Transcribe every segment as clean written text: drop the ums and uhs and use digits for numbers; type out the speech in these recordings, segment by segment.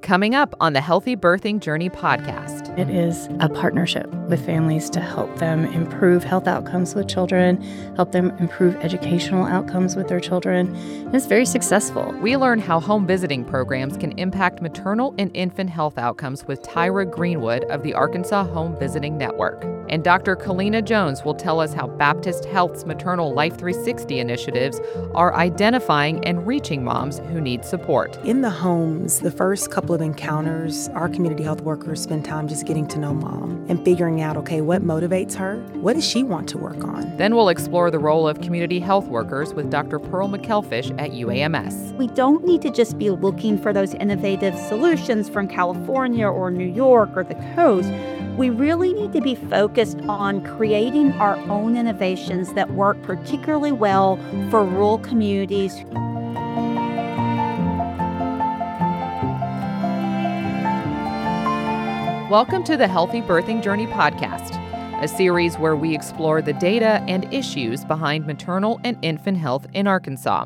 Coming up on the Healthy Birthing Journey podcast. It is a partnership with families to help them improve health outcomes with children, help them improve educational outcomes with their children. And it's very successful. We learn how home visiting programs can impact maternal and infant health outcomes with Tyra Greenwood of the Arkansas Home Visiting Network. And Dr. Kalina Jones will tell us how Baptist Health's maternal Life 360 initiatives are identifying and reaching moms who need support. In the homes, the first couple of encounters, our community health workers spend time just getting to know mom and figuring out, okay, what motivates her? What does she want to work on? Then we'll explore the role of community health workers with Dr. Pearl McElfish at UAMS. We don't need to just be looking for those innovative solutions from California or New York or the coast. We really need to be focused on creating our own innovations that work particularly well for rural communities. Welcome to the Healthy Birthing Journey podcast, a series where we explore the data and issues behind maternal and infant health in Arkansas.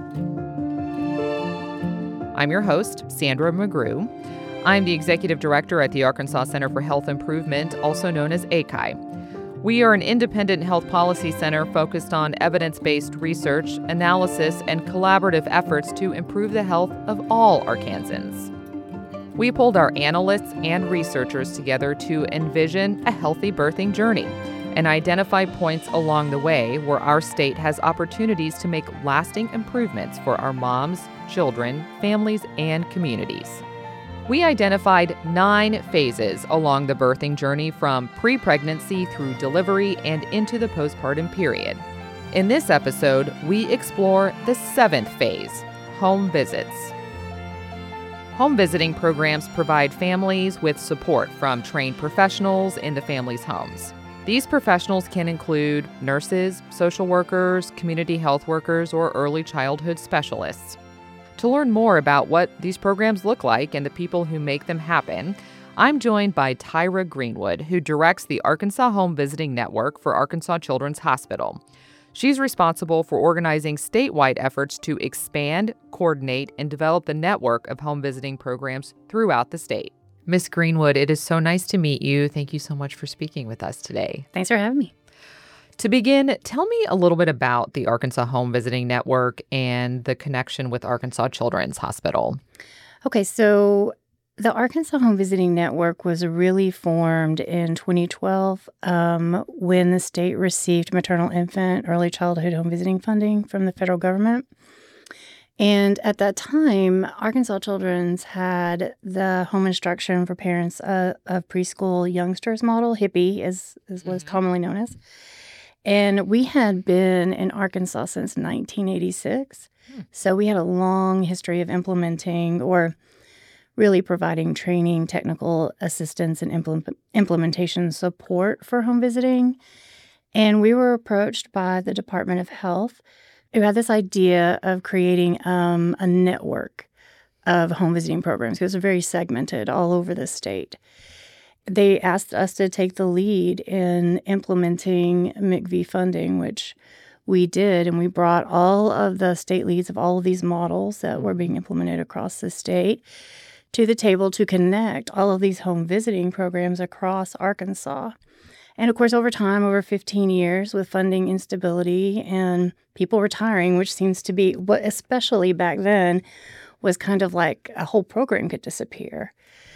I'm your host, Sandra McGrew. I'm the Executive Director at the Arkansas Center for Health Improvement, also known as ACHI. We are an independent health policy center focused on evidence-based research, analysis, and collaborative efforts to improve the health of all Arkansans. We pulled our analysts and researchers together to envision a healthy birthing journey and identify points along the way where our state has opportunities to make lasting improvements for our moms, children, families, and communities. We identified 9 phases along the birthing journey from pre-pregnancy through delivery and into the postpartum period. In this episode, we explore the 7th phase, home visits. Home visiting programs provide families with support from trained professionals in the family's homes. These professionals can include nurses, social workers, community health workers, or early childhood specialists. To learn more about what these programs look like and the people who make them happen, I'm joined by Tyra Greenwood, who directs the Arkansas Home Visiting Network for Arkansas Children's Hospital. She's responsible for organizing statewide efforts to expand, coordinate, and develop the network of home visiting programs throughout the state. Ms. Greenwood, it is so nice to meet you. Thank you so much for speaking with us today. Thanks for having me. To begin, tell me a little bit about the Arkansas Home Visiting Network and the connection with Arkansas Children's Hospital. Okay, so the Arkansas Home Visiting Network was really formed in 2012 when the state received maternal, infant, early childhood home visiting funding from the federal government. And at that time, Arkansas Children's had the home instruction for parents of preschool youngsters model, HIPPY is what it's commonly known as. And we had been in Arkansas since 1986. So we had a long history of implementing or really providing training, technical assistance, and implementation support for home visiting. And we were approached by the Department of Health, who had this idea of creating a network of home visiting programs. It was very segmented all over the state. They asked us to take the lead in implementing MCV funding, which we did, and we brought all of the state leads of all of these models that were being implemented across the state to the table to connect all of these home visiting programs across Arkansas. And of course, over time, over 15 years, with funding instability and people retiring, which seems to be what, especially back then, was kind of like a whole program could disappear.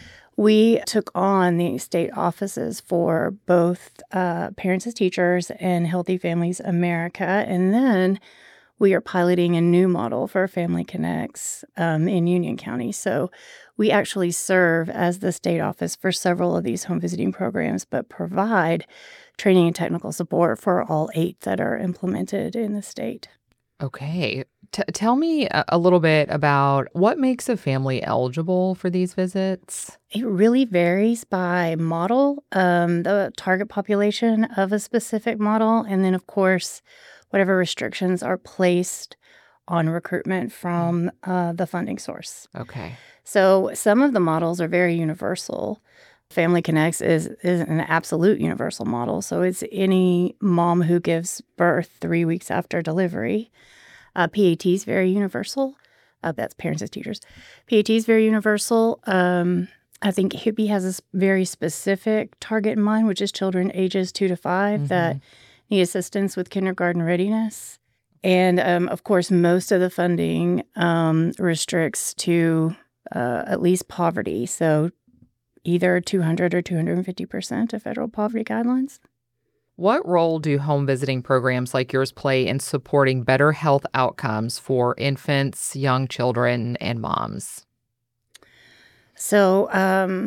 We took on the state offices for both Parents as Teachers and Healthy Families America, and then we are piloting a new model for Family Connects in Union County. So we actually serve as the state office for several of these home visiting programs, but provide training and technical support for all 8 that are implemented in the state. Okay. Tell me a little bit about what makes a family eligible for these visits. It really varies by model, the target population of a specific model, and then, of course, whatever restrictions are placed on recruitment from the funding source. Okay. So some of the models are very universal. Family Connects is an absolute universal model. So it's any mom who gives birth 3 weeks after delivery. PAT is very universal. That's parents as teachers. PAT is very universal. I think HIPPY has a very specific target in mind, which is children ages 2 to 5 that need assistance with kindergarten readiness. And, of course, most of the funding restricts to at least poverty, so either 200 or 250% of federal poverty guidelines. What role do home visiting programs like yours play in supporting better health outcomes for infants, young children, and moms? So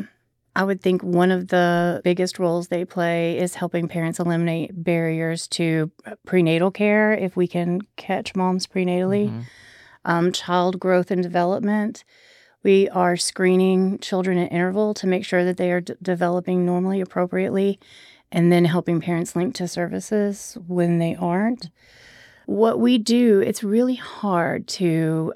I would think one of the biggest roles they play is helping parents eliminate barriers to prenatal care, if we can catch moms prenatally, child growth and development. We are screening children at interval to make sure that they are developing normally, appropriately, and then helping parents link to services when they aren't. What we do, it's really hard to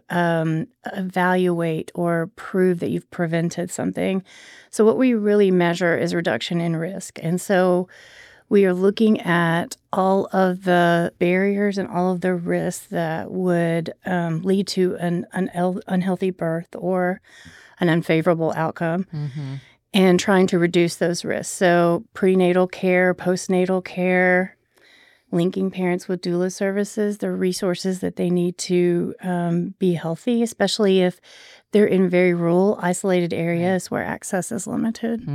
evaluate or prove that you've prevented something. So what we really measure is reduction in risk. And so we are looking at all of the barriers and all of the risks that would lead to an unhealthy birth or an unfavorable outcome, and trying to reduce those risks. So prenatal care, postnatal care, linking parents with doula services, the resources that they need to be healthy, especially if they're in very rural, isolated areas where access is limited.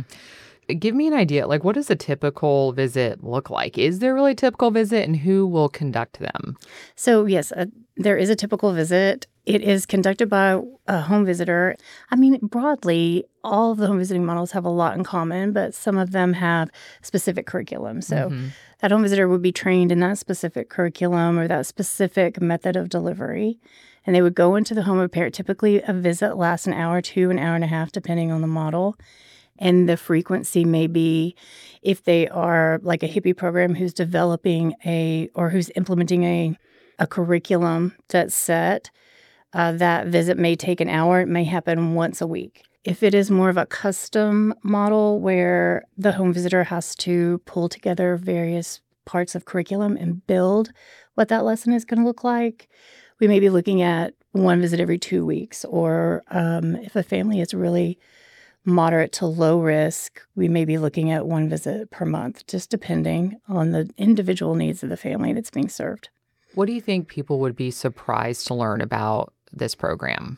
Give me an idea, like, what does a typical visit look like? Is there really a typical visit, and who will conduct them? So, yes, there is a typical visit. It is conducted by a home visitor. I mean, broadly, all of the home visiting models have a lot in common, but some of them have specific curriculum. So that home visitor would be trained in that specific curriculum or that specific method of delivery. And they would go into the home of a parent. Typically, a visit lasts an hour to an hour and a half, depending on the model. And the frequency may be, if they are like a HIPPY program who's developing or who's implementing a curriculum that's set, that visit may take an hour. It may happen once a week. If it is more of a custom model where the home visitor has to pull together various parts of curriculum and build what that lesson is going to look like, we may be looking at one visit every 2 weeks. Or if a family is really moderate to low risk, we may be looking at one visit per month, just depending on the individual needs of the family that's being served. What do you think people would be surprised to learn about this program?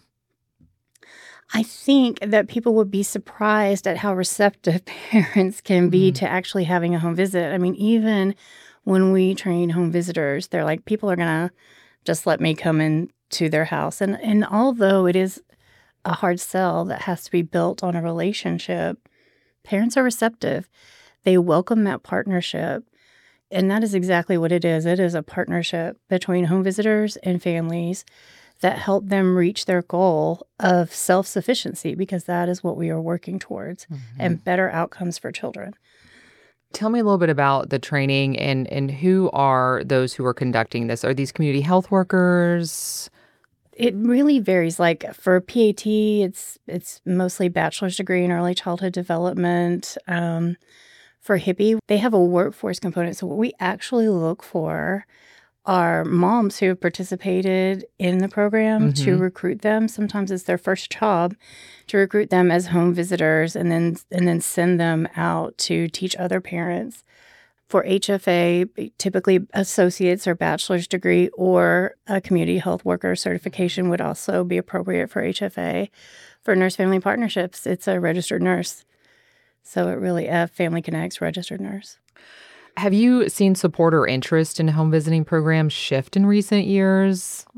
I think that people would be surprised at how receptive parents can be to actually having a home visit. I mean, even when we train home visitors, they're like, people are going to just let me come into their house. And although it is a hard sell that has to be built on a relationship, parents are receptive. They welcome that partnership. And that is exactly what it is. It is a partnership between home visitors and families that help them reach their goal of self-sufficiency, because that is what we are working towards, and better outcomes for children. Tell me a little bit about the training and who are those who are conducting this? Are these community health workers? It really varies. Like for PAT, it's mostly bachelor's degree in early childhood development. For HIPPY, they have a workforce component. So what we actually look for are moms who have participated in the program to recruit them. Sometimes it's their first job, to recruit them as home visitors and then send them out to teach other parents. For HFA, typically associate's or bachelor's degree or a community health worker certification would also be appropriate for HFA. For nurse family partnerships, it's a registered nurse. So it really, Family Connects registered nurse. Have you seen support or interest in home visiting programs shift in recent years?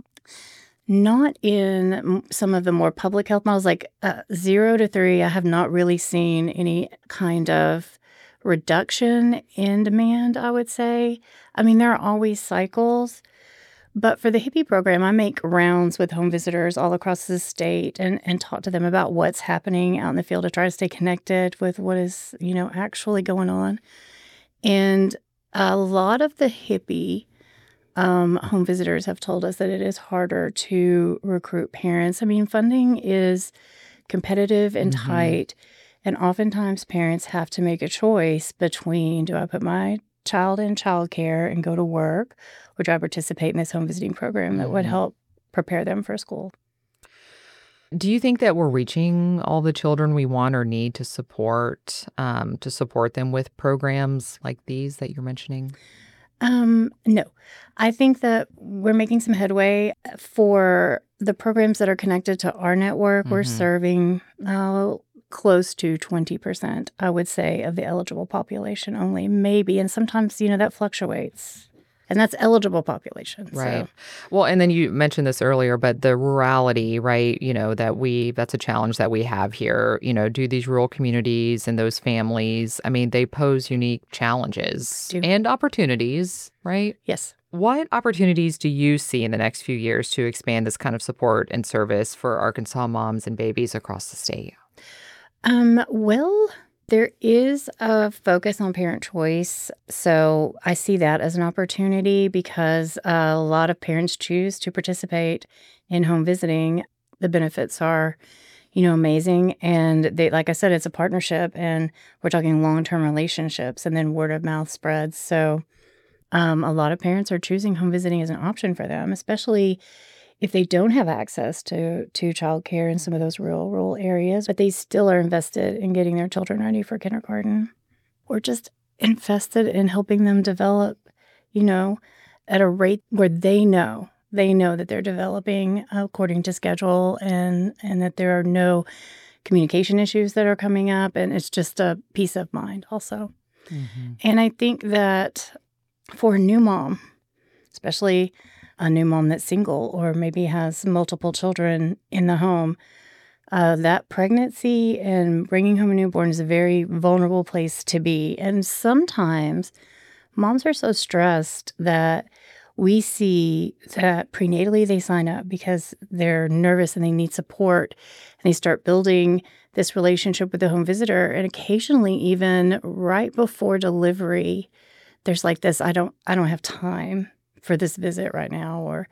Not in some of the more public health models, like 0 to 3. I have not really seen any kind of reduction in demand, I would say. I mean, there are always cycles. But for the HIPPY program, I make rounds with home visitors all across the state and talk to them about what's happening out in the field to try to stay connected with what is, actually going on. And a lot of the HIPPY home visitors have told us that it is harder to recruit parents. I mean, funding is competitive and tight, and oftentimes parents have to make a choice between, do I put my child in childcare and go to work, or do I participate in this home visiting program that would help prepare them for school? Do you think that we're reaching all the children we want or need to support them with programs like these that you're mentioning? No. I think that we're making some headway for the programs that are connected to our network. We're serving close to 20%, I would say, of the eligible population only, maybe. And sometimes, that fluctuates. And that's eligible population. Right. So. Well, and then you mentioned this earlier, but the rurality, right, that's a challenge that we have here. Do these rural communities and those families, they pose unique challenges and opportunities, right? Yes. What opportunities do you see in the next few years to expand this kind of support and service for Arkansas moms and babies across the state? Well, there is a focus on parent choice. So I see that as an opportunity because a lot of parents choose to participate in home visiting. The benefits are, amazing. And they, like I said, it's a partnership and we're talking long-term relationships and then word of mouth spreads. So a lot of parents are choosing home visiting as an option for them, especially if they don't have access to childcare in some of those rural areas, but they still are invested in getting their children ready for kindergarten or just invested in helping them develop, at a rate where they know that they're developing according to schedule and that there are no communication issues that are coming up. And it's just a peace of mind also. Mm-hmm. And I think that for a new mom, especially a new mom that's single or maybe has multiple children in the home, that pregnancy and bringing home a newborn is a very vulnerable place to be. And sometimes moms are so stressed that we see that prenatally they sign up because they're nervous and they need support. And they start building this relationship with the home visitor. And occasionally, even right before delivery, there's like this, I don't have time for this visit right now. Or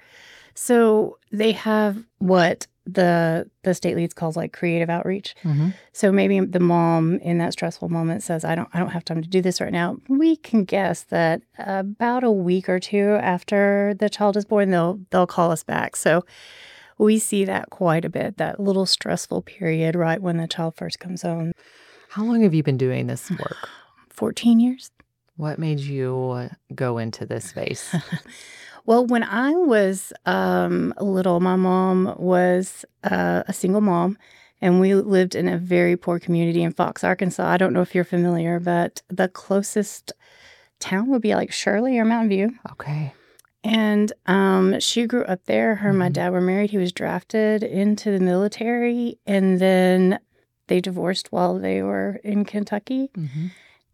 so they have what the state leads calls like creative outreach. Mm-hmm. So maybe the mom in that stressful moment says, I don't have time to do this right now. We can guess that about a week or two after the child is born, they'll call us back. So we see that quite a bit, that little stressful period right when the child first comes home. How long have you been doing this work? 14 years. What made you go into this space? Well, when I was little, my mom was a single mom, and we lived in a very poor community in Fox, Arkansas. I don't know if you're familiar, but the closest town would be like Shirley or Mountain View. Okay. And she grew up there. Her and my dad were married. He was drafted into the military, and then they divorced while they were in Kentucky. Mm-hmm.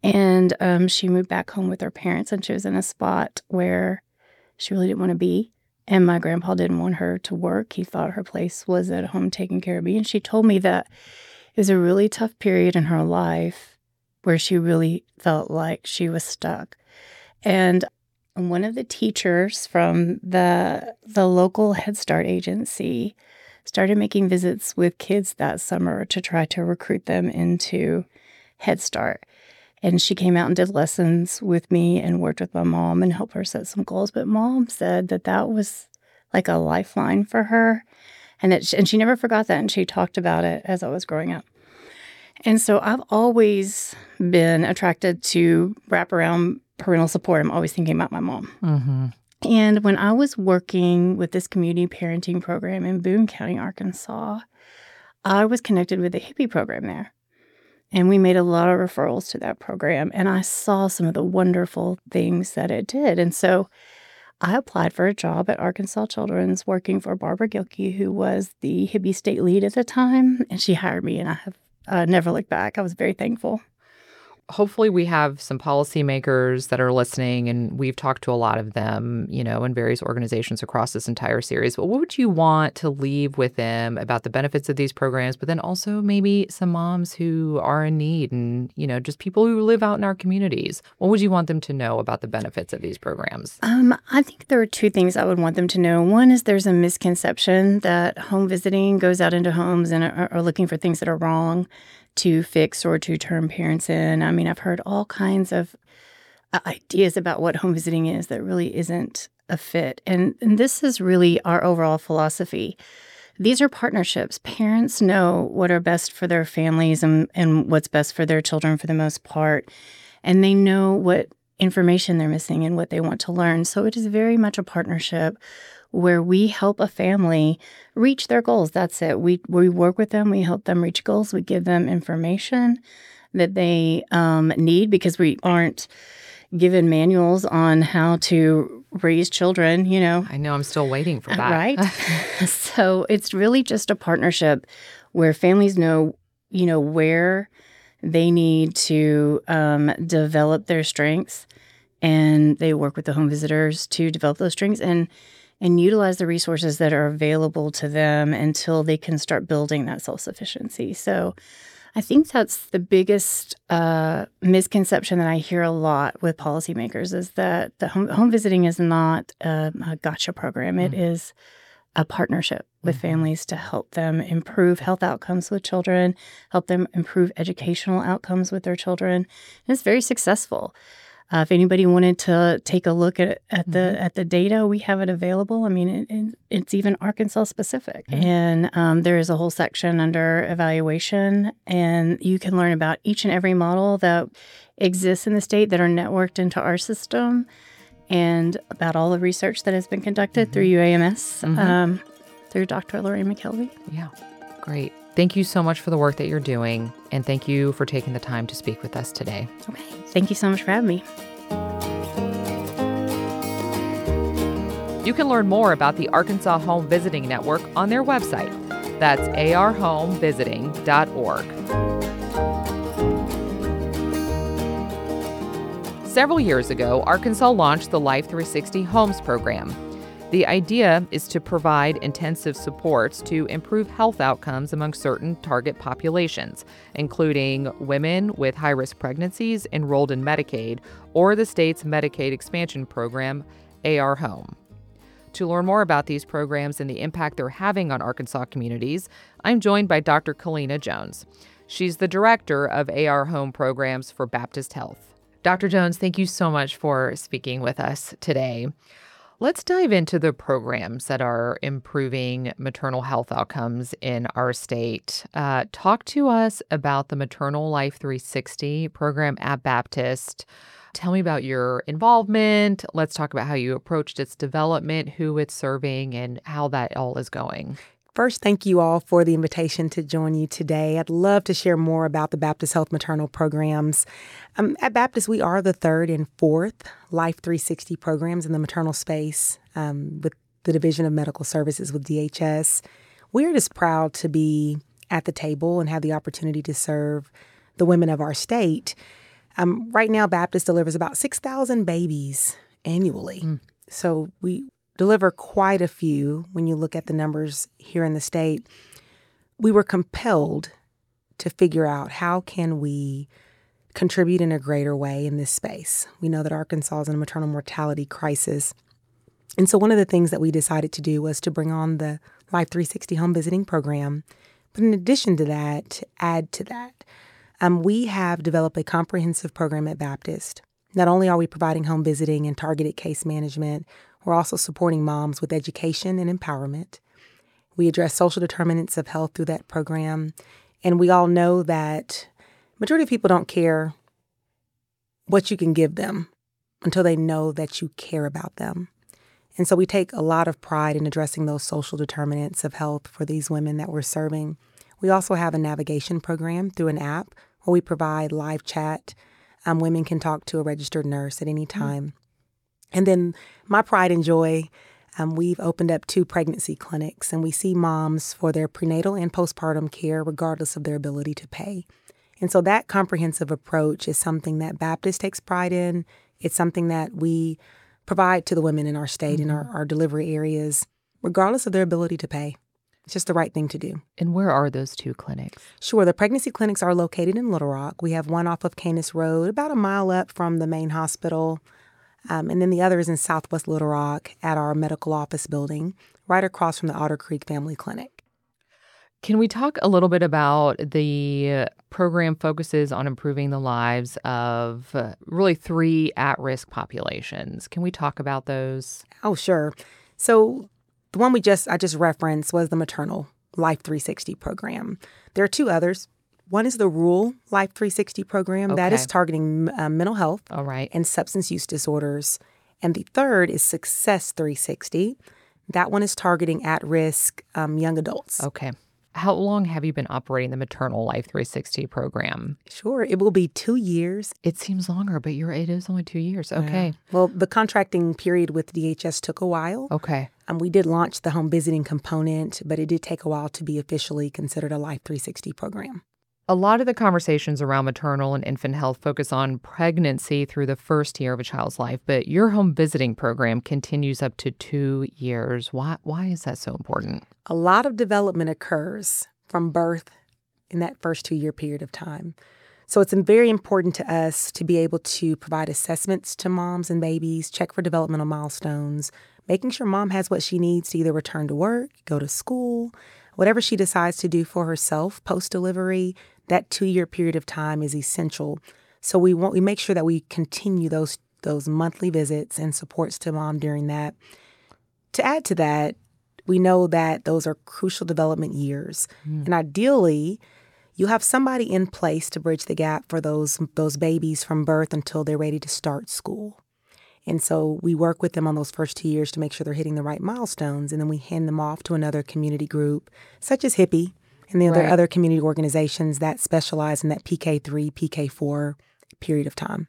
And she moved back home with her parents, and she was in a spot where she really didn't want to be. And my grandpa didn't want her to work. He thought her place was at home taking care of me. And she told me that it was a really tough period in her life where she really felt like she was stuck. And one of the teachers from the local Head Start agency started making visits with kids that summer to try to recruit them into Head Start. And she came out and did lessons with me and worked with my mom and helped her set some goals. But Mom said that was like a lifeline for her. And she never forgot that. And she talked about it as I was growing up. And so I've always been attracted to wraparound parental support. I'm always thinking about my mom. Mm-hmm. And when I was working with this community parenting program in Boone County, Arkansas, I was connected with the Hippie program there. And we made a lot of referrals to that program. And I saw some of the wonderful things that it did. And so I applied for a job at Arkansas Children's working for Barbara Gilkey, who was the Hippie state lead at the time. And she hired me, and I have never looked back. I was very thankful. Hopefully we have some policymakers that are listening, and we've talked to a lot of them, in various organizations across this entire series. But what would you want to leave with them about the benefits of these programs, but then also maybe some moms who are in need and, just people who live out in our communities? What would you want them to know about the benefits of these programs? I think there are two things I would want them to know. One is there's a misconception that home visiting goes out into homes and are looking for things that are wrong to fix or to turn parents in. I mean, I've heard all kinds of ideas about what home visiting is that really isn't a fit. And this is really our overall philosophy, these are partnerships. Parents know what are best for their families and what's best for their children for the most part. And they know what information they're missing and what they want to learn. So it is very much a partnership where we help a family reach their goals. That's it. We work with them. We help them reach goals. We give them information that they need, because we aren't given manuals on how to raise children, I know, I'm still waiting for that. Right? So it's really just a partnership where families know, where they need to develop their strengths, and they work with the home visitors to develop those strengths and utilize the resources that are available to them until they can start building that self-sufficiency. So I think that's the biggest misconception that I hear a lot with policymakers, is that the home visiting is not a gotcha program. It is a partnership with families to help them improve health outcomes with children, help them improve educational outcomes with their children. And it's very successful. If anybody wanted to take a look at the data, we have it available. I mean, it's even Arkansas specific. And there is a whole section under evaluation, and you can learn about each and every model that exists in the state that are networked into our system, and about all the research that has been conducted through UAMS, through Dr. Lorraine McKelvey. Yeah, great. Thank you so much for the work that you're doing, and thank you for taking the time to speak with us today. Okay. Thank you so much for having me. You can learn more about the Arkansas Home Visiting Network on their website. That's arhomevisiting.org. Several years ago, Arkansas launched the Life 360 Homes program. The idea is to provide intensive supports to improve health outcomes among certain target populations, including women with high-risk pregnancies enrolled in Medicaid or the state's Medicaid expansion program, AR Home. To learn more about these programs and the impact they're having on Arkansas communities, I'm joined by Dr. Kalina Jones. She's the director of AR Home programs for Baptist Health. Dr. Jones, thank you so much for speaking with us today. Let's dive into the programs that are improving maternal health outcomes in our state. Talk to us about the Maternal Life 360 program at Baptist. Tell me about your involvement. Let's talk about how you approached its development, who it's serving, and how that all is going. First, thank you all for the invitation to join you today. I'd love to share more about the Baptist Health maternal programs. At Baptist, we are the third and fourth Life 360 programs in the maternal space with the Division of Medical Services with DHS. We're just proud to be at the table and have the opportunity to serve the women of our state. Right now, Baptist delivers about 6,000 babies annually. So we deliver quite a few when you look at the numbers here in the state. We were compelled to figure out how can we contribute in a greater way in this space. We know that Arkansas is in a maternal mortality crisis. And so one of the things that we decided to do was to bring on the Life 360 home visiting program. But in addition to that, add to that, we have developed a comprehensive program at Baptist. Not only are we providing home visiting and targeted case management, we're also supporting moms with education and empowerment. We address social determinants of health through that program. And we all know that majority of people don't care what you can give them until they know that you care about them. And so we take a lot of pride in addressing those social determinants of health for these women that we're serving. We also have a navigation program through an app where we provide live chat. Women can talk to a registered nurse at any time. And then my pride and joy, we've opened up 2 pregnancy clinics, and we see moms for their prenatal and postpartum care regardless of their ability to pay. And so that comprehensive approach is something that Baptist takes pride in. It's something that we provide to the women in our state, in our delivery areas, regardless of their ability to pay. It's just the right thing to do. And where are those 2 clinics? Sure. The pregnancy clinics are located in Little Rock. We have one off of Canis Road, about a mile up from the main hospital. And then the other is in Southwest Little Rock at our medical office building, right across from the Otter Creek Family Clinic. Can we talk a little bit about the program focuses on improving the lives of really 3 at-risk populations? Can we talk about those? Oh, sure. So The one I just referenced was the Maternal Life 360 program. There are two others. One is the Rural Life 360 program. That is targeting mental health and substance use disorders. And the third is Success 360. That one is targeting at-risk young adults. Okay. How long have you been operating the Maternal Life 360 program? Sure. It will be 2 years. It seems longer, but it is only 2 years. Okay. Yeah. Well, the contracting period with DHS took a while. Okay. We did launch the home visiting component, but it did take a while to be officially considered a Life 360 program. A lot of the conversations around maternal and infant health focus on pregnancy through the first year of a child's life, but your home visiting program continues up to 2 years. Why is that so important? A lot of development occurs from birth in that first 2-year period of time. So it's very important to us to be able to provide assessments to moms and babies, check for developmental milestones, making sure mom has what she needs to either return to work, go to school, whatever she decides to do for herself post-delivery. That 2-year period of time is essential. So we make sure that we continue those monthly visits and supports to mom during that. To add to that, we know that those are crucial development years. And ideally, you have somebody in place to bridge the gap for those babies from birth until they're ready to start school. And so we work with them on those first 2 years to make sure they're hitting the right milestones. And then we hand them off to another community group, such as HIPPY and the other community organizations that specialize in that PK3, PK4 period of time.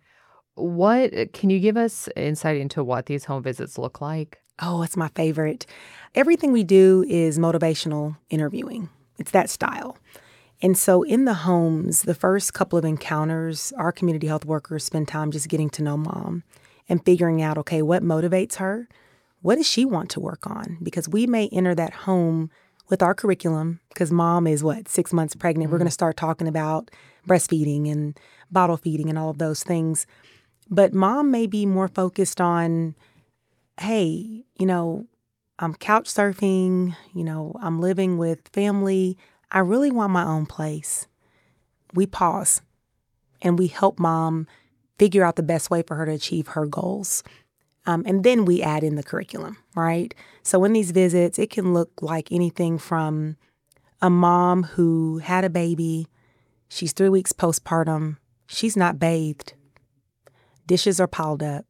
Can you give us insight into what these home visits look like? Oh, it's my favorite. Everything we do is motivational interviewing. It's that style. And so in the homes, the first couple of encounters, our community health workers spend time just getting to know mom and figuring out, okay, what motivates her? What does she want to work on? Because we may enter that home with our curriculum, because mom is 6 months pregnant. We're going to start talking about breastfeeding and bottle feeding and all of those things. But mom may be more focused on, hey, I'm couch surfing, I'm living with family. I really want my own place. We pause and we help mom figure out the best way for her to achieve her goals. And then we add in the curriculum, right? So in these visits, it can look like anything from a mom who had a baby, she's 3 weeks postpartum, she's not bathed, dishes are piled up.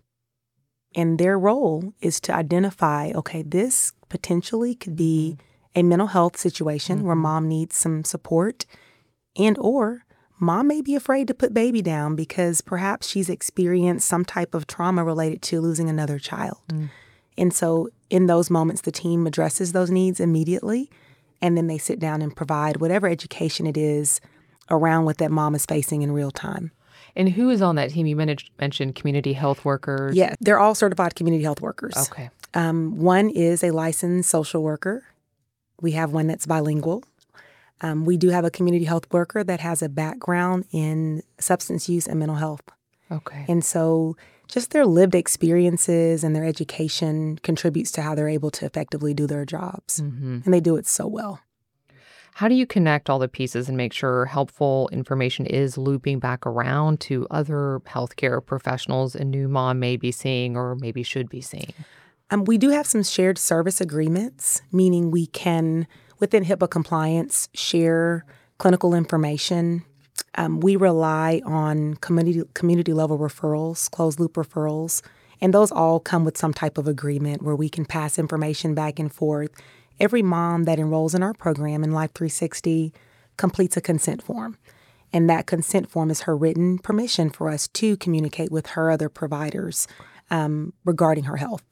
And their role is to identify, okay, this potentially could be a mental health situation where mom needs some support, and or mom may be afraid to put baby down because perhaps she's experienced some type of trauma related to losing another child. And so in those moments, the team addresses those needs immediately, and then they sit down and provide whatever education it is around what that mom is facing in real time. And who is on that team? You mentioned community health workers. Yeah, they're all certified community health workers. Okay. One is a licensed social worker. We have one that's bilingual. We do have a community health worker that has a background in substance use and mental health. Okay. And so just their lived experiences and their education contributes to how they're able to effectively do their jobs. And they do it so well. How do you connect all the pieces and make sure helpful information is looping back around to other healthcare professionals a new mom may be seeing or maybe should be seeing? We do have some shared service agreements, meaning we can, within HIPAA compliance, share clinical information. We rely on community level referrals, closed loop referrals, and those all come with some type of agreement where we can pass information back and forth. Every mom that enrolls in our program in Life 360 completes a consent form. And that consent form is her written permission for us to communicate with her other providers regarding her health.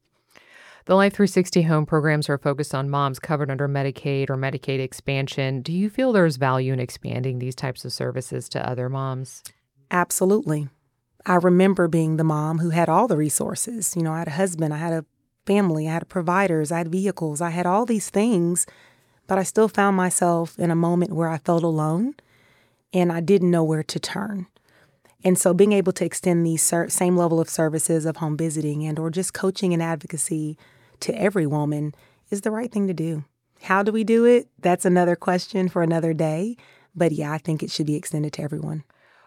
The Life 360 home programs are focused on moms covered under Medicaid or Medicaid expansion. Do you feel there's value in expanding these types of services to other moms? Absolutely. I remember being the mom who had all the resources. I had a husband, I had a family, I had providers, I had vehicles, I had all these things, but I still found myself in a moment where I felt alone and I didn't know where to turn. And so being able to extend these same level of services of home visiting and or just coaching and advocacy to every woman is the right thing to do. How do we do it? That's another question for another day. But yeah, I think it should be extended to everyone.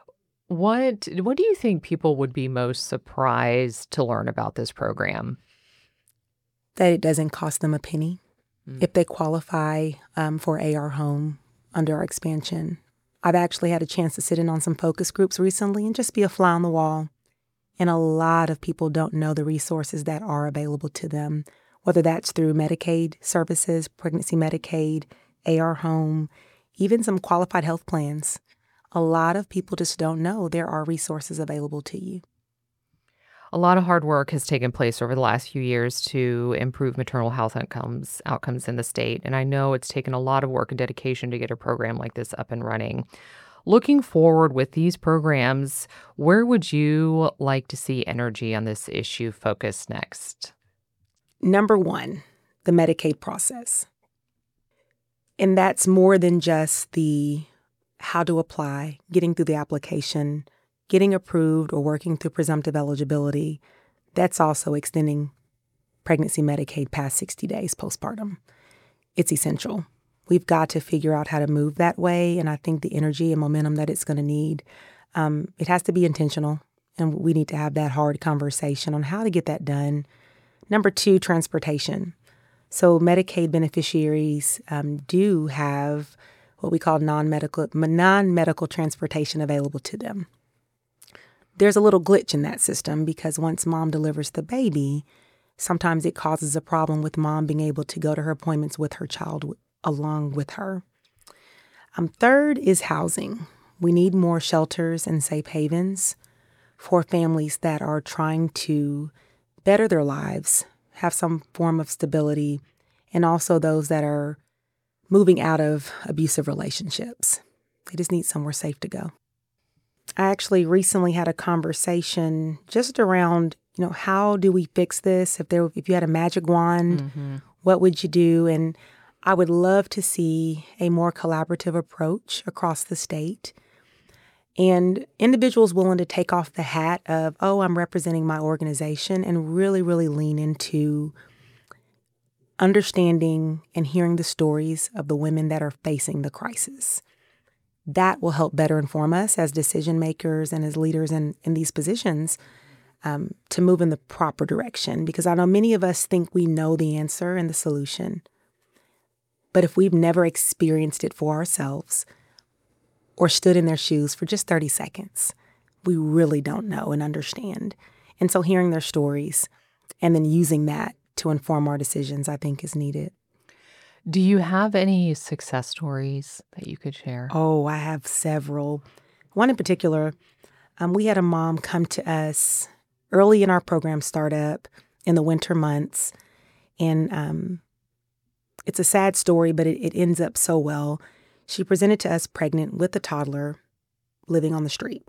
What do you think people would be most surprised to learn about this program? that it doesn't cost them a penny if they qualify for AR Home under our expansion. I've actually had a chance to sit in on some focus groups recently and just be a fly on the wall. And a lot of people don't know the resources that are available to them, whether that's through Medicaid services, pregnancy Medicaid, AR Home, even some qualified health plans. A lot of people just don't know there are resources available to you. A lot of hard work has taken place over the last few years to improve maternal health outcomes in the state. And I know it's taken a lot of work and dedication to get a program like this up and running. Looking forward with these programs, where would you like to see energy on this issue focus next? Number one, the Medicaid process. And that's more than just the how to apply, getting through the application, getting approved or working through presumptive eligibility. That's also extending pregnancy Medicaid past 60 days postpartum. It's essential. We've got to figure out how to move that way, and I think the energy and momentum that it's going to need, it has to be intentional, and we need to have that hard conversation on how to get that done. Number two, transportation. So Medicaid beneficiaries do have what we call non-medical transportation available to them. There's a little glitch in that system because once mom delivers the baby, sometimes it causes a problem with mom being able to go to her appointments with her child along with her. Third is housing. We need more shelters and safe havens for families that are trying to better their lives, have some form of stability, and also those that are moving out of abusive relationships. They just need somewhere safe to go. I actually recently had a conversation just around, how do we fix this? If you had a magic wand, what would you do? And I would love to see a more collaborative approach across the state and individuals willing to take off the hat of, I'm representing my organization, and really, really lean into understanding and hearing the stories of the women that are facing the crisis. That will help better inform us as decision makers and as leaders in these positions to move in the proper direction. Because I know many of us think we know the answer and the solution. But if we've never experienced it for ourselves or stood in their shoes for just 30 seconds, we really don't know and understand. And so hearing their stories and then using that to inform our decisions, I think, is needed. Do you have any success stories that you could share? Oh, I have several. One in particular, we had a mom come to us early in our program startup in the winter months. And it's a sad story, but it ends up so well. She presented to us pregnant with a toddler living on the street.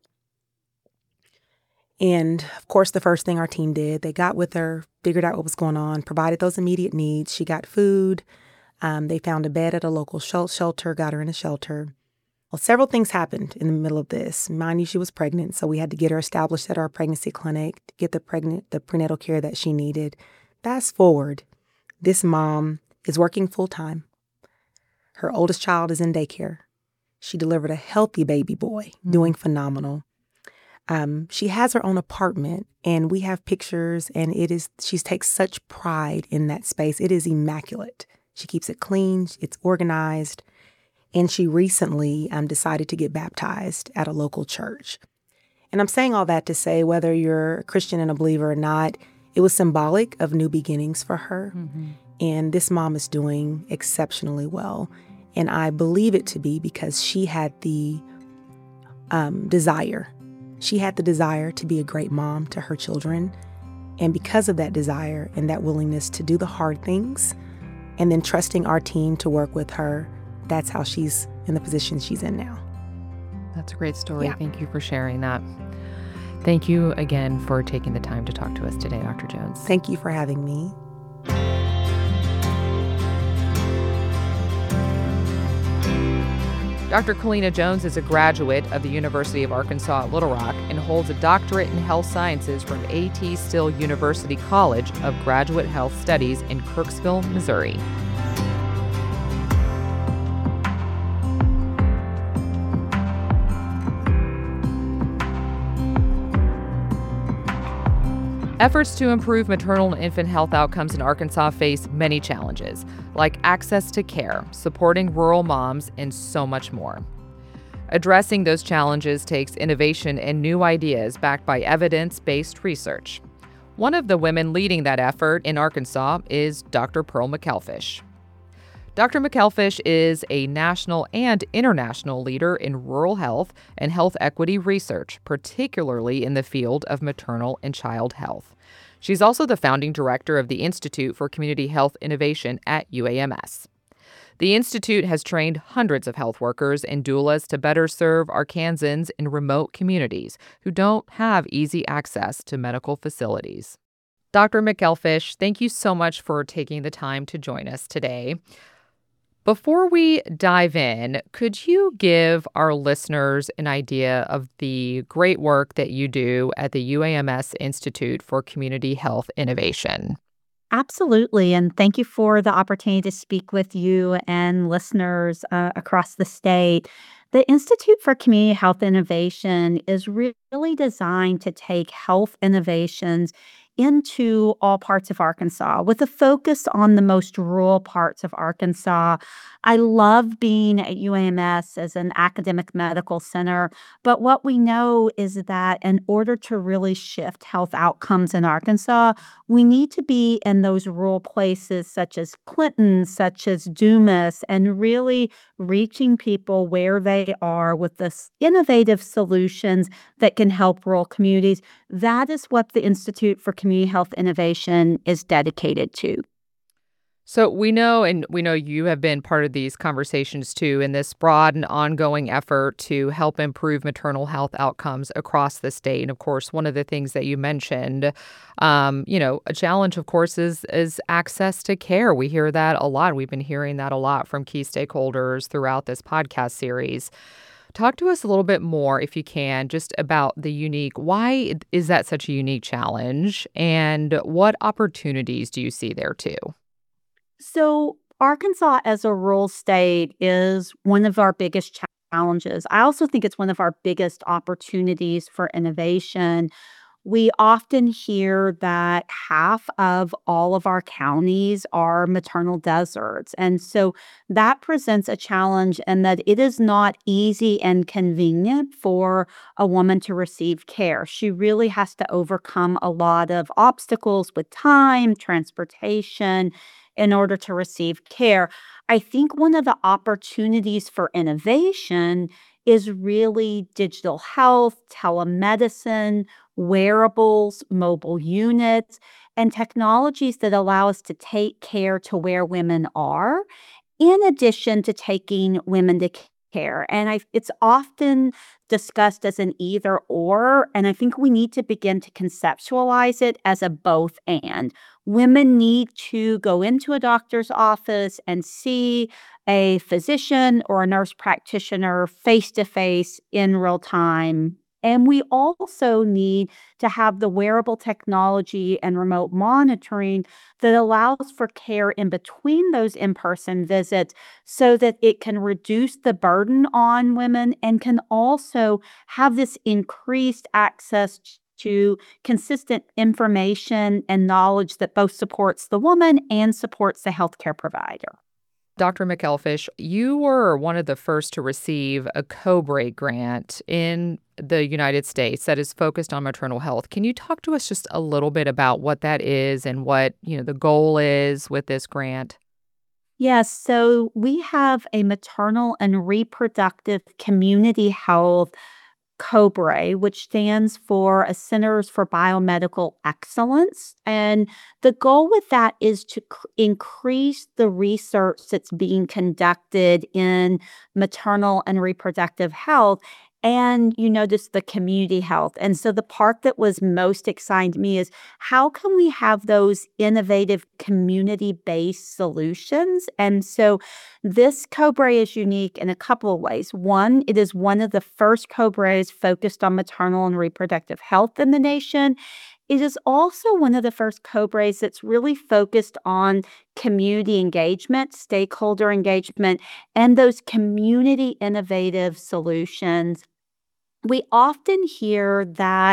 And of course, the first thing our team did, they got with her, figured out what was going on, provided those immediate needs. She got food. They found a bed at a local shelter, got her in a shelter. Well, several things happened in the middle of this. Mind you, she was pregnant, so we had to get her established at our pregnancy clinic to get the prenatal care that she needed. Fast forward, this mom is working full-time. Her oldest child is in daycare. She delivered a healthy baby boy, doing phenomenal. She has her own apartment, and we have pictures, and she takes such pride in that space. It is immaculate. She keeps it clean, it's organized, and she recently decided to get baptized at a local church. And I'm saying all that to say, whether you're a Christian and a believer or not, it was symbolic of new beginnings for her. And this mom is doing exceptionally well. And I believe it to be because she had the desire. She had the desire to be a great mom to her children. And because of that desire and that willingness to do the hard things, and then trusting our team to work with her, that's how she's in the position she's in now. That's a great story. Yeah. Thank you for sharing that. Thank you again for taking the time to talk to us today, Dr. Jones. Thank you for having me. Dr. Kalina Jones is a graduate of the University of Arkansas at Little Rock and holds a doctorate in health sciences from A.T. Still University College of Graduate Health Studies in Kirksville, Missouri. Efforts to improve maternal and infant health outcomes in Arkansas face many challenges, like access to care, supporting rural moms, and so much more. Addressing those challenges takes innovation and new ideas backed by evidence-based research. One of the women leading that effort in Arkansas is Dr. Pearl McElfish. Dr. McElfish is a national and international leader in rural health and health equity research, particularly in the field of maternal and child health. She's also the founding director of the Institute for Community Health Innovation at UAMS. The Institute has trained hundreds of health workers and doulas to better serve Arkansans in remote communities who don't have easy access to medical facilities. Dr. McElfish, thank you so much for taking the time to join us today. Before we dive in, could you give our listeners an idea of the great work that you do at the UAMS Institute for Community Health Innovation? Absolutely. And thank you for the opportunity to speak with you and listeners across the state. The Institute for Community Health Innovation is really designed to take health innovations into all parts of Arkansas with a focus on the most rural parts of Arkansas. I love being at UAMS as an academic medical center, but what we know is that in order to really shift health outcomes in Arkansas, we need to be in those rural places such as Clinton, such as Dumas, and really reaching people where they are with this innovative solutions that can help rural communities. That is what the Institute for Community Health Innovation is dedicated to. So we know you have been part of these conversations too, in this broad and ongoing effort to help improve maternal health outcomes across the state. And of course, one of the things that you mentioned, a challenge, of course, is access to care. We hear that a lot. We've been hearing that a lot from key stakeholders throughout this podcast series. Talk to us a little bit more, if you can, just about why is that such a unique challenge, and what opportunities do you see there too? So, Arkansas as a rural state is one of our biggest challenges. I also think it's one of our biggest opportunities for innovation. We often hear that half of all of our counties are maternal deserts. And so that presents a challenge in that it is not easy and convenient for a woman to receive care. She really has to overcome a lot of obstacles with time, transportation, in order to receive care. I think one of the opportunities for innovation is really digital health, telemedicine, wearables, mobile units, and technologies that allow us to take care to where women are, in addition to taking women to care. And it's often discussed as an either or, and I think we need to begin to conceptualize it as a both and. Women need to go into a doctor's office and see a physician or a nurse practitioner face to face in real time. And we also need to have the wearable technology and remote monitoring that allows for care in between those in-person visits so that it can reduce the burden on women and can also have this increased access to consistent information and knowledge that both supports the woman and supports the healthcare provider. Dr. McElfish, you were one of the first to receive a COBRA grant in the United States that is focused on maternal health. Can you talk to us just a little bit about what that is and what, the goal is with this grant? Yes, so we have a maternal and reproductive community health COBRA, which stands for a Centers for Biomedical Excellence. And the goal with that is to increase the research that's being conducted in maternal and reproductive health. And you notice the community health. And so the part that was most exciting to me is how can we have those innovative community-based solutions? And so this COBRA is unique in a couple of ways. One, it is one of the first COBRAs focused on maternal and reproductive health in the nation. It is also one of the first COBRAs that's really focused on community engagement, stakeholder engagement, and those community innovative solutions. We often hear that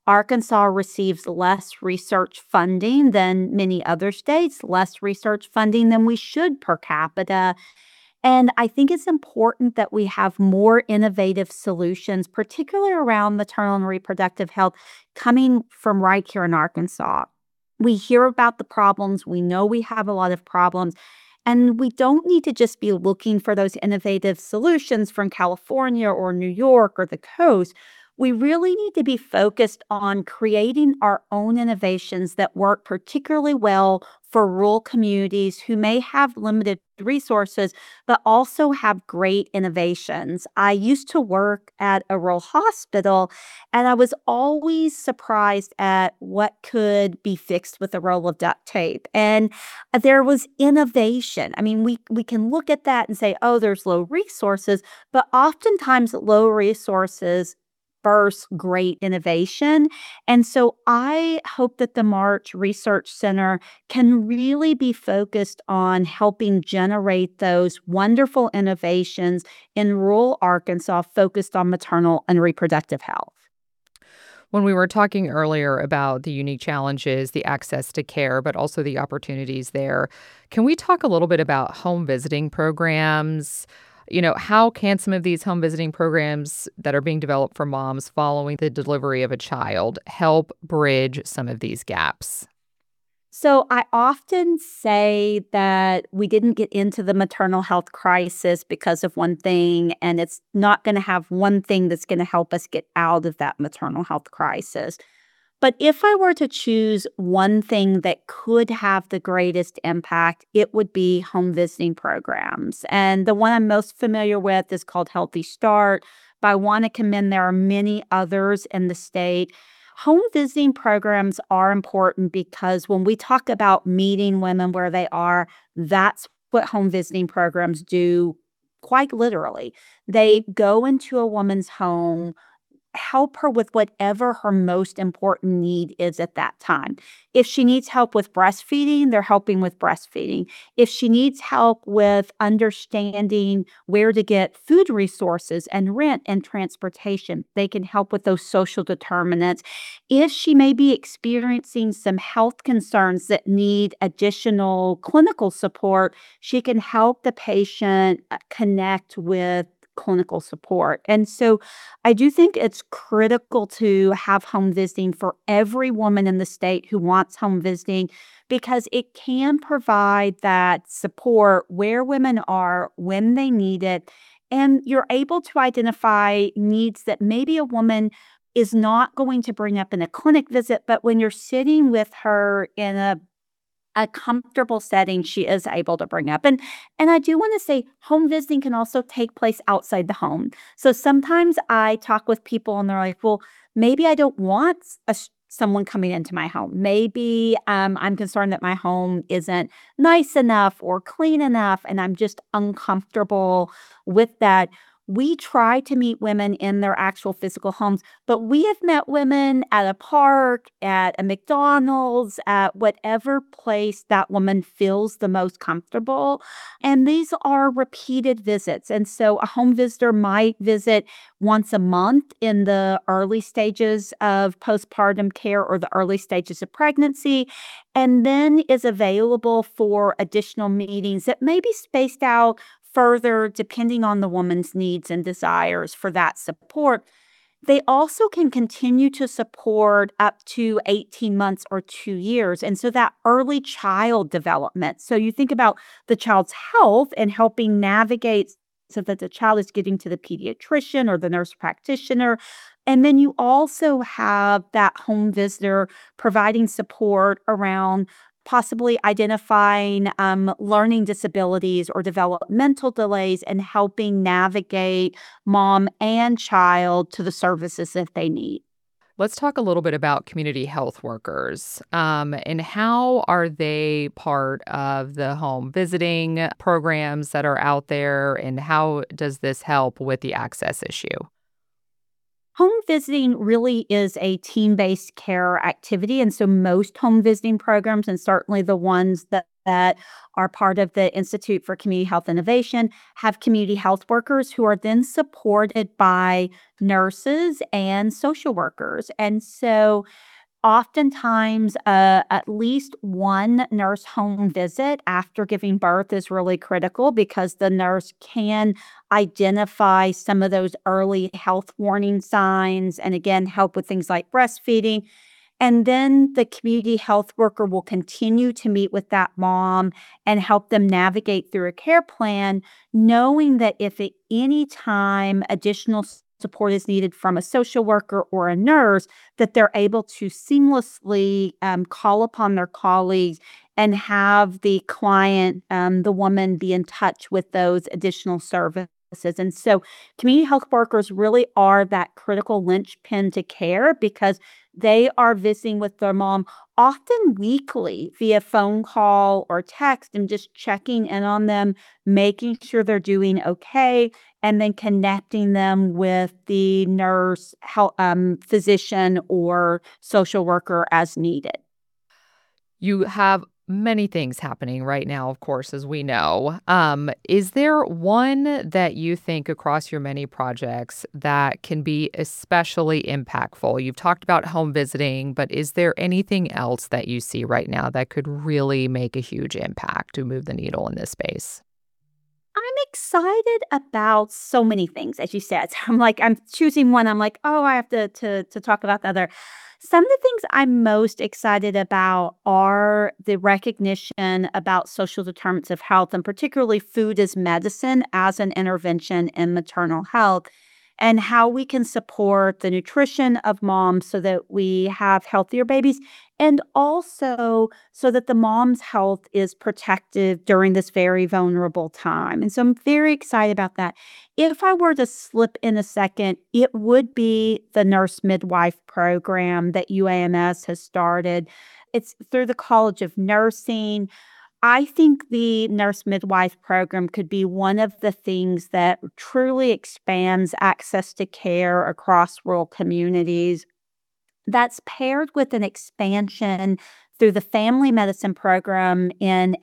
Arkansas receives less research funding than many other states, less research funding than we should per capita. And I think it's important that we have more innovative solutions, particularly around maternal and reproductive health, coming from right here in Arkansas. We hear about the problems. We know we have a lot of problems. And we don't need to just be looking for those innovative solutions from California or New York or the coast. We really need to be focused on creating our own innovations that work particularly well for rural communities who may have limited resources, but also have great innovations. I used to work at a rural hospital, and I was always surprised at what could be fixed with a roll of duct tape. And there was innovation. I mean, we can look at that and say, oh, there's low resources, but oftentimes low resources births great innovation. And so I hope that the March Research Center can really be focused on helping generate those wonderful innovations in rural Arkansas focused on maternal and reproductive health. When we were talking earlier about the unique challenges, the access to care, but also the opportunities there, can we talk a little bit about home visiting programs? How can some of these home visiting programs that are being developed for moms following the delivery of a child help bridge some of these gaps? So I often say that we didn't get into the maternal health crisis because of one thing, and it's not going to have one thing that's going to help us get out of that maternal health crisis. But if I were to choose one thing that could have the greatest impact, it would be home visiting programs. And the one I'm most familiar with is called Healthy Start. But I want to commend there are many others in the state. Home visiting programs are important because when we talk about meeting women where they are, that's what home visiting programs do quite literally. They go into a woman's home, help her with whatever her most important need is at that time. If she needs help with breastfeeding, they're helping with breastfeeding. If she needs help with understanding where to get food resources and rent and transportation, they can help with those social determinants. If she may be experiencing some health concerns that need additional clinical support, she can help the patient connect with clinical support. And so I do think it's critical to have home visiting for every woman in the state who wants home visiting because it can provide that support where women are when they need it. And you're able to identify needs that maybe a woman is not going to bring up in a clinic visit, but when you're sitting with her in a comfortable setting she is able to bring up. And I do want to say home visiting can also take place outside the home. So sometimes I talk with people and they're like, well, maybe I don't want someone coming into my home. Maybe I'm concerned that my home isn't nice enough or clean enough, and I'm just uncomfortable with that. We try to meet women in their actual physical homes, but we have met women at a park, at a McDonald's, at whatever place that woman feels the most comfortable. And these are repeated visits. And so a home visitor might visit once a month in the early stages of postpartum care or the early stages of pregnancy, and then is available for additional meetings that may be spaced out further depending on the woman's needs and desires for that support. They also can continue to support up to 18 months or 2 years. And so that early child development. So you think about the child's health and helping navigate so that the child is getting to the pediatrician or the nurse practitioner. And then you also have that home visitor providing support around possibly identifying learning disabilities or developmental delays and helping navigate mom and child to the services that they need. Let's talk a little bit about community health workers and how are they part of the home visiting programs that are out there, and how does this help with the access issue? Home visiting really is a team-based care activity, and so most home visiting programs, and certainly the ones that are part of the Institute for Community Health Innovation, have community health workers who are then supported by nurses and social workers. And so oftentimes, at least one nurse home visit after giving birth is really critical because the nurse can identify some of those early health warning signs and again help with things like breastfeeding. And then the community health worker will continue to meet with that mom and help them navigate through a care plan, knowing that if at any time additional support is needed from a social worker or a nurse, that they're able to seamlessly call upon their colleagues and have the client, the woman, be in touch with those additional services. And so community health workers really are that critical linchpin to care because they are visiting with their mom often weekly via phone call or text and just checking in on them, making sure they're doing okay, and then connecting them with the nurse, physician, or social worker as needed. You have many things happening right now, of course, as we know. Is there one that you think across your many projects that can be especially impactful? You've talked about home visiting, but is there anything else that you see right now that could really make a huge impact to move the needle in this space? I'm excited about so many things, as you said. I'm choosing one. I'm like, oh, I have to talk about the other. Some of the things I'm most excited about are the recognition about social determinants of health, and particularly food as medicine as an intervention in maternal health, and how we can support the nutrition of moms so that we have healthier babies, and also so that the mom's health is protected during this very vulnerable time. And so I'm very excited about that. If I were to slip in a second, it would be the nurse midwife program that UAMS has started. It's through the College of Nursing. I think the nurse midwife program could be one of the things that truly expands access to care across rural communities. That's paired with an expansion through the family medicine program in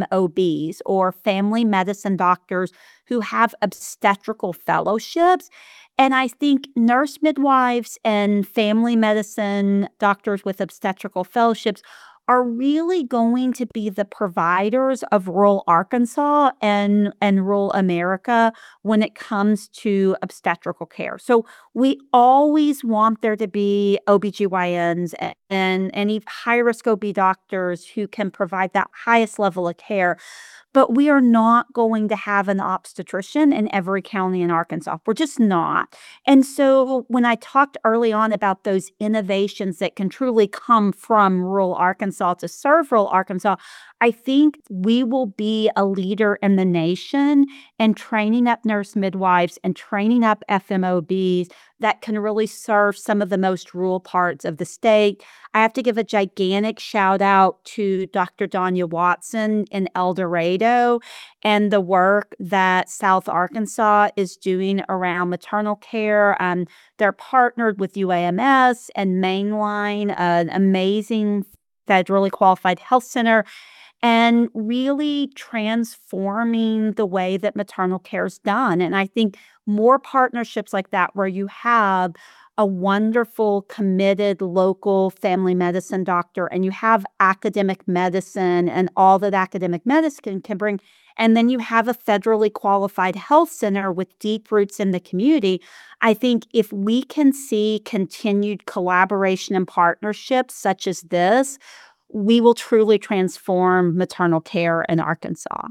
FMOBs, or family medicine doctors who have obstetrical fellowships. And I think nurse midwives and family medicine doctors with obstetrical fellowships are really going to be the providers of rural Arkansas and rural America when it comes to obstetrical care. So we always want there to be OBGYNs and any high risk OB doctors who can provide that highest level of care. But we are not going to have an obstetrician in every county in Arkansas. We're just not. And so when I talked early on about those innovations that can truly come from rural Arkansas to serve rural Arkansas, I think we will be a leader in the nation in training up nurse midwives and training up FMOBs that can really serve some of the most rural parts of the state. I have to give a gigantic shout out to Dr. Danya Watson in El Dorado and the work that South Arkansas is doing around maternal care. They're partnered with UAMS and Mainline, an amazing federally qualified health center, and really transforming the way that maternal care is done. And I think more partnerships like that, where you have a wonderful, committed local family medicine doctor and you have academic medicine and all that academic medicine can bring, and then you have a federally qualified health center with deep roots in the community. I think if we can see continued collaboration and partnerships such as this, we will truly transform maternal care in Arkansas.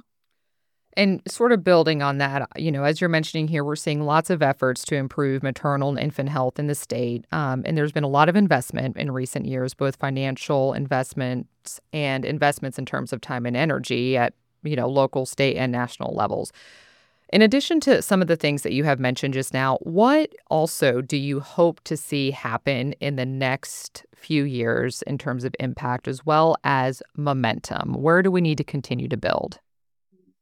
And sort of building on that, as you're mentioning here, we're seeing lots of efforts to improve maternal and infant health in the state. And there's been a lot of investment in recent years, both financial investments and investments in terms of time and energy at, local, state, and national levels. In addition to some of the things that you have mentioned just now, what also do you hope to see happen in the next few years in terms of impact as well as momentum? Where do we need to continue to build?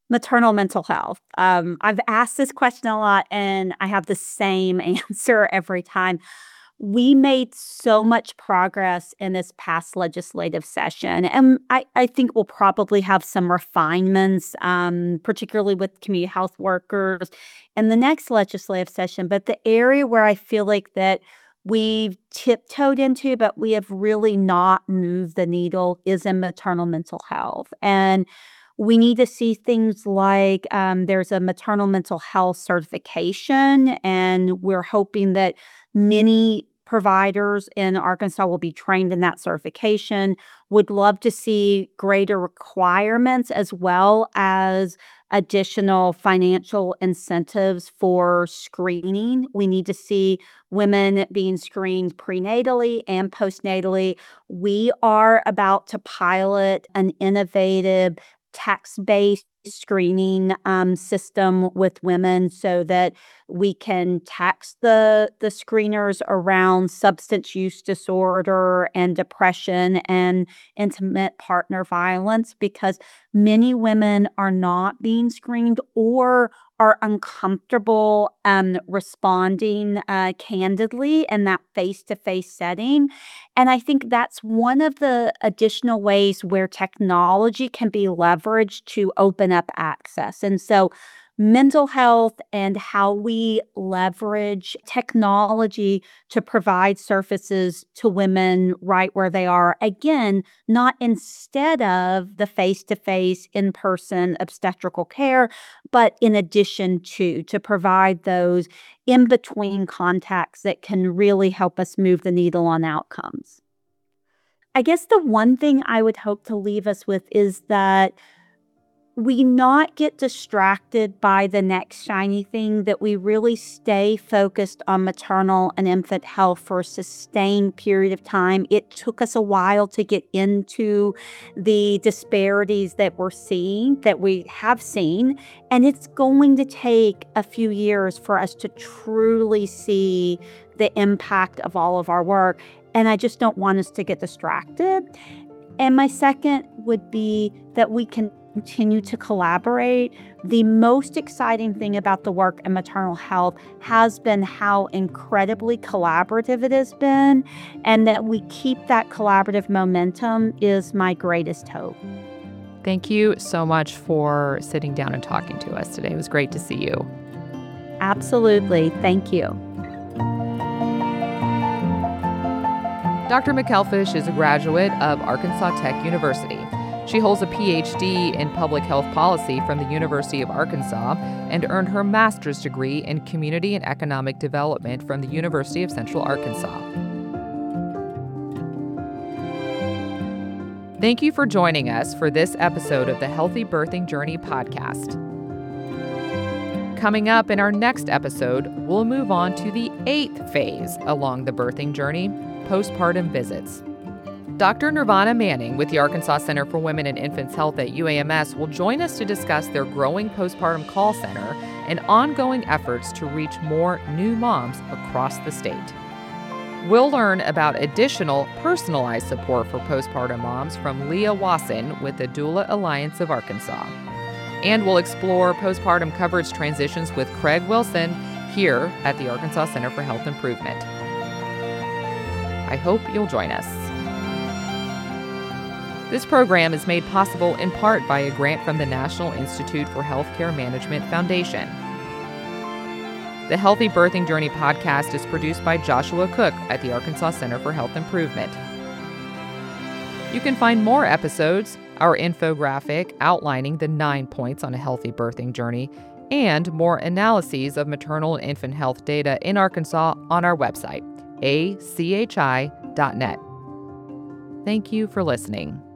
Maternal mental health. I've asked this question a lot, and I have the same answer every time. We made so much progress in this past legislative session, and I think we'll probably have some refinements, particularly with community health workers in the next legislative session. But the area where I feel like that we've tiptoed into, but we have really not moved the needle is in maternal mental health. And we need to see things like there's a maternal mental health certification, and we're hoping that many providers in Arkansas will be trained in that certification. Would love to see greater requirements as well as additional financial incentives for screening. We need to see women being screened prenatally and postnatally. We are about to pilot an innovative text-based screening system with women so that we can text the screeners around substance use disorder and depression and intimate partner violence, because many women are not being screened or are uncomfortable responding candidly in that face-to-face setting. And I think that's one of the additional ways where technology can be leveraged to open up access. And so mental health and how we leverage technology to provide services to women right where they are. Again, not instead of the face-to-face, in-person obstetrical care, but in addition to provide those in-between contacts that can really help us move the needle on outcomes. I guess the one thing I would hope to leave us with is that we not get distracted by the next shiny thing, that we really stay focused on maternal and infant health for a sustained period of time. It took us a while to get into the disparities that we have seen, and it's going to take a few years for us to truly see the impact of all of our work. And I just don't want us to get distracted. And my second would be that we can continue to collaborate. The most exciting thing about the work in maternal health has been how incredibly collaborative it has been, and that we keep that collaborative momentum is my greatest hope. Thank you so much for sitting down and talking to us today. It was great to see you. Absolutely. Thank you. Dr. McElfish is a graduate of Arkansas Tech University. She holds a PhD in public health policy from the University of Arkansas and earned her master's degree in community and economic development from the University of Central Arkansas. Thank you for joining us for this episode of the Healthy Birthing Journey podcast. Coming up in our next episode, we'll move on to the 8th phase along the birthing journey, postpartum visits. Dr. Nirvana Manning with the Arkansas Center for Women and Infants Health at UAMS will join us to discuss their growing postpartum call center and ongoing efforts to reach more new moms across the state. We'll learn about additional personalized support for postpartum moms from Leah Wasson with the Doula Alliance of Arkansas. And we'll explore postpartum coverage transitions with Craig Wilson here at the Arkansas Center for Health Improvement. I hope you'll join us. This program is made possible in part by a grant from the National Institute for Healthcare Management Foundation. The Healthy Birthing Journey podcast is produced by Joshua Cook at the Arkansas Center for Health Improvement. You can find more episodes, our infographic outlining the 9 points on a healthy birthing journey, and more analyses of maternal and infant health data in Arkansas on our website, achi.net. Thank you for listening.